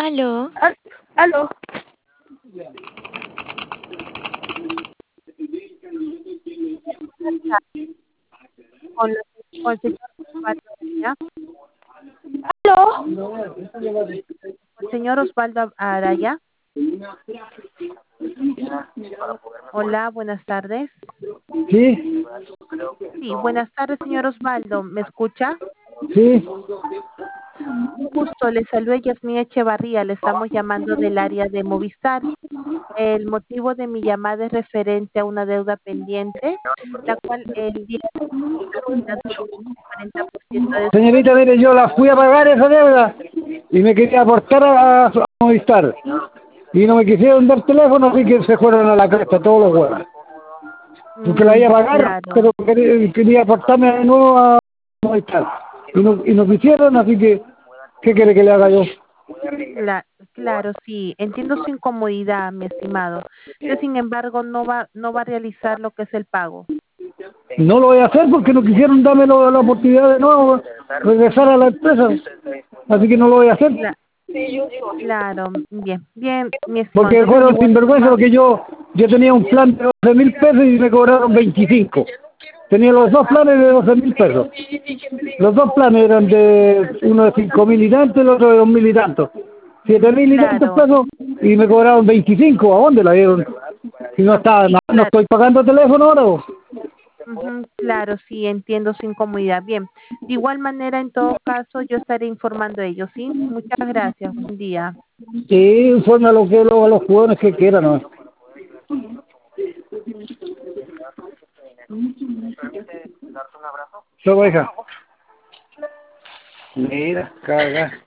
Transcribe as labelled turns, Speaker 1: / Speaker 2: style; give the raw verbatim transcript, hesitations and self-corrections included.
Speaker 1: Aló.
Speaker 2: Al- Aló.
Speaker 3: Con, la- con el señor Osvaldo Araya.
Speaker 2: Aló.
Speaker 3: El señor Osvaldo Araya. Hola, buenas tardes.
Speaker 2: Sí,
Speaker 3: Sí, buenas tardes, señor Osvaldo. ¿Me escucha?
Speaker 2: sí.
Speaker 3: Un gusto, le saluda Yasmín Echevarría. Le estamos llamando del área de Movistar. El motivo de mi llamada es referente a una deuda pendiente, la cual el día de hoy está quitando un cuarenta por ciento de su
Speaker 2: Señorita, mire, yo la fui a pagar esa deuda y me quería aportar a, a Movistar. Y no me quisieron dar teléfono, así que se fueron a la cresta todos los huevos. Porque la iba
Speaker 3: Mm,
Speaker 2: a pagar,
Speaker 3: claro,
Speaker 2: pero quería, quería aportarme de nuevo a Movistar. Y no, y no quisieron, así que, ¿qué quiere que le haga yo?
Speaker 3: cla- claro, sí. Entiendo su incomodidad, mi estimado. Usted, sin embargo, no va, no va a realizar lo que es el pago.
Speaker 2: No lo voy a hacer porque no quisieron darme lo- la oportunidad de nuevo regresar a la empresa. Así que no lo voy a hacer.
Speaker 3: Cla- claro, bien, bien, mi estimado.
Speaker 2: Porque
Speaker 3: Entonces, de
Speaker 2: fueron
Speaker 3: igual
Speaker 2: sinvergüenza,
Speaker 3: forma,
Speaker 2: porque yo yo tenía un plan de doce mil pesos y me cobraron veinticinco. Tenía los dos planes de doce mil pesos. Los dos planes eran de uno de cinco mil y tanto y el otro de dos mil y tanto. Siete mil y tantos
Speaker 3: claro,
Speaker 2: pesos y me cobraron veinticinco. ¿A dónde la dieron? Si no está,
Speaker 3: sí,
Speaker 2: no, no
Speaker 3: claro.
Speaker 2: estoy pagando teléfono ahora. ¿O?
Speaker 3: Ujú, claro, sí, entiendo su incomodidad. Bien, de igual manera, en todo caso, yo estaré informando a ellos, ¿sí? Muchas gracias, buen día.
Speaker 2: Sí, informe a los que los, a los jugadores que quieran, ¿no? Solo hija. Mira, caga.